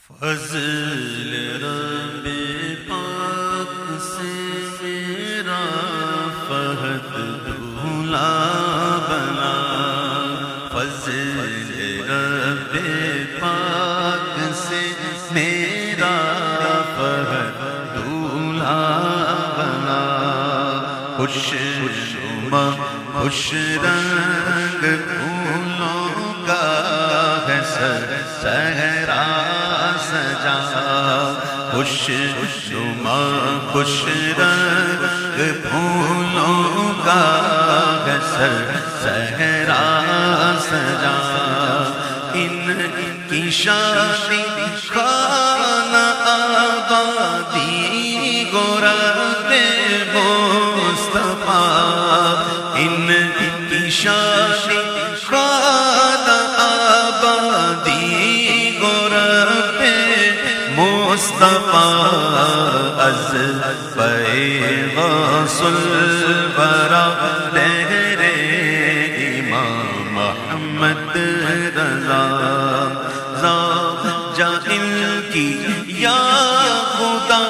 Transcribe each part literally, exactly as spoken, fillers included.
فضل رب پاک سے میرا فہد دھولا بنا، فضل رب پاک سے میرا فہد دھولا بنا، خوش نما خوش رنگ پھولوں کا ہے صحرا سجا، خوش نما خوش رنگ پھولوں کا ہے صحرا سجا، ان کی شادی خانہ آبادی گورب مصطفیٰ، ان کی شادی خانہ آبادی گورب مصطفیٰ، از غوث الورا لہر امام محمد رضا، جاہل کی یا خدا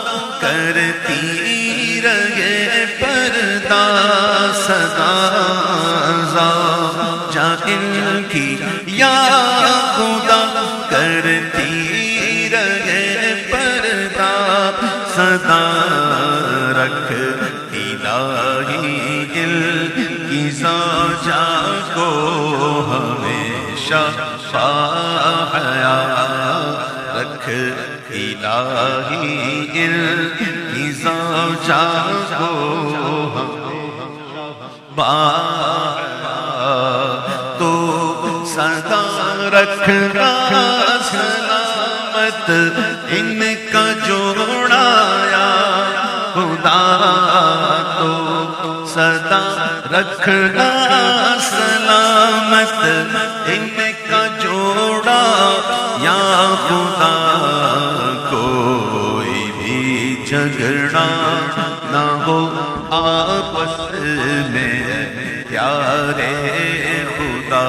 کرتی رہے پردہ صدا، جاہل کی یا خدا کرتی رہے پردہ صدا، رکھ الہی دل کی زوجہ کو ہمیشہ حیا، رکھ الہی دل کی زوجہ کو تو سدا رکھنا سلامت ان کا جوڑایا خدا، تو سدا رکھنا سلامت ان کا جوڑا یا خدا، کوئی بھی جھگڑا نہ ہو آپس میں پیارے خدا،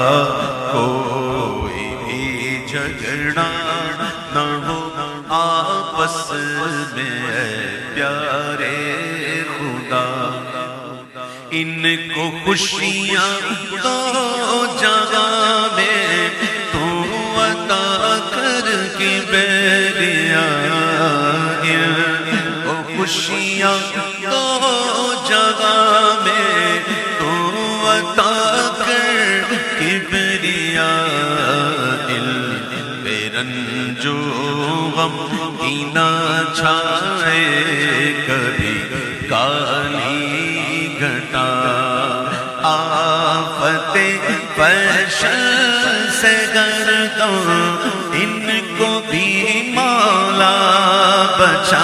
کوئی بھی جھگڑا نہ ہو آپس میں پیارے خدا، ان کو خوشیاں دو جہاں میں تو عطا کر کے بیریا، ان کو خوشیاں دو جگہ میں تو عطا کر کبریا، دل بے رنج و غم کی نہ چھائے کبھی کالی گھٹا، آفت فحش سے گردوں ان کو بھی مولا بچا،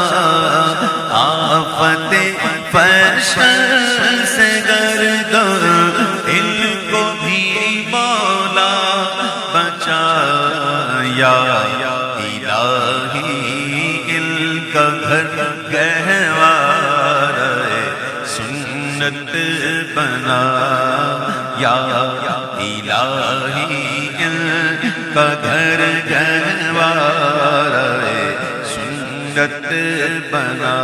آفت فحش سے گردوں ان کو بھی مولا بچا، یا الہی ان کا گھر گہوارہ سنت بنا، یا الہی ان کا گھر گہوارہ سنت بنا،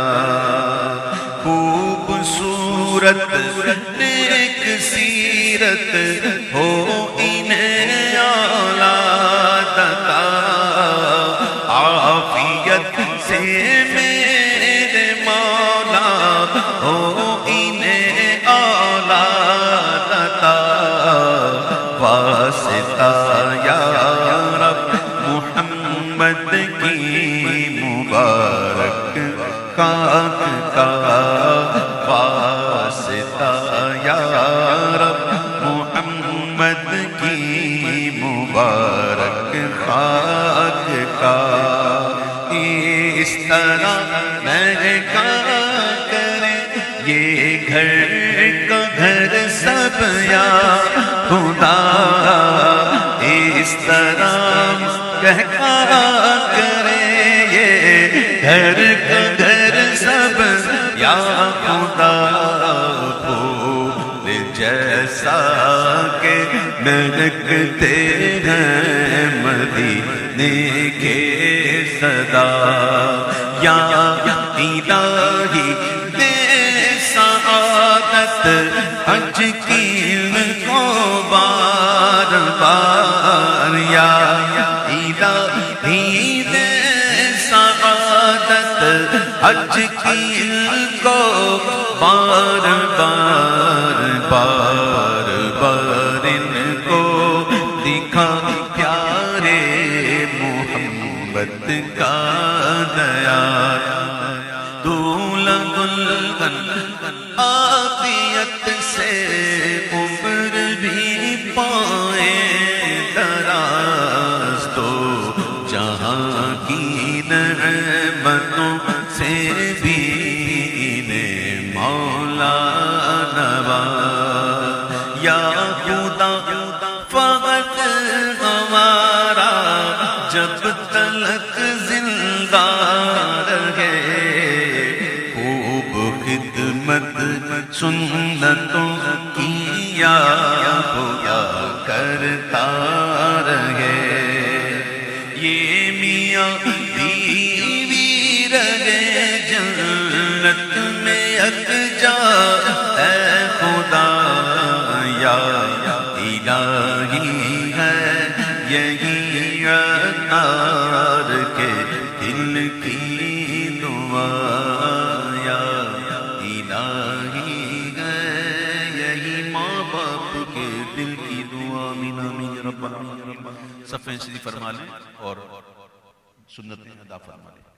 خوبصورت نیک سیرت ہو انہیں اولاد عطا، عافیت سے میرے مولا ہو انہیں اولاد عطا، واسطہ یا رب محمد کی مبارک کاک کا، واسطہ یا رب محمد کی مبارک خاک کا، اس طرح مہکا کرے یہ گھر کا گھر سب یا خدا، اس طرح مہکا کرے یہ گھر کا گھر سب یا خدا، پھول جیسا کہ مہکتے ہیں مدینے دیکھے صدا یا الہی دے سعادت حج کی کو بار بار یا الہی دے سعادت حج کی کو بار بار بار بار ان کو دکھا پیارے محمد کا دیا دولہ گلگن عافیت سے عمر بھی پائے دراز تو جہاں کی نعمتوں سے بھی انہیں مولا نواز یا خدا فقط ہمارا جب تلک زندہ رہے خوب خدمت سنتوں کی یاد ہوا کرتا رہے یہ میاں بیوی رہے جنت میں یکجا اے خدا یا الہی ہے یہی عطار کے دل کی دعا یا الہی ہے یہی ماں باپ کے دل کی دعا آمین آمین رب العالمین صفحہ شریف فرما لیں اور سنت ادا فرما لیں